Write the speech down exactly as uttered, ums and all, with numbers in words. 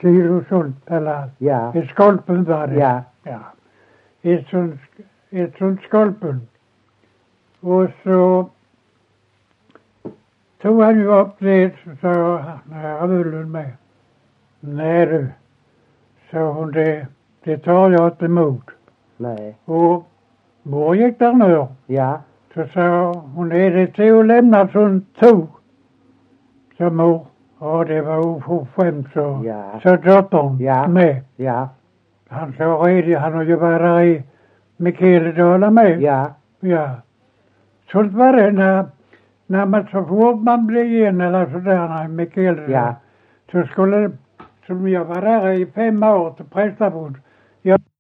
Kilosultpelare. Ja. I Skolpen var det. Ja. Ja. Ett sånt, ett sånt Skolpen. Och så tog han ju upp det, så sa han, när jag höll med. Nej du, sa hon, det, det tar jag inte emot. Nej. Och mor gick där ner. Ja. Så sa hon, är det till att lämna sånt tog? Så mor, ja det var oförskämt, så, Ja. så dottern Ja. med. Ja. Han sa redan, han har ju varit där i Mikaeledala med. Ja. Ja. Så var det när, när man så fort man blev igen eller sådär i Mikaeledala. Ja. Så skulle, som jag var där i fem år till prästabod. Jag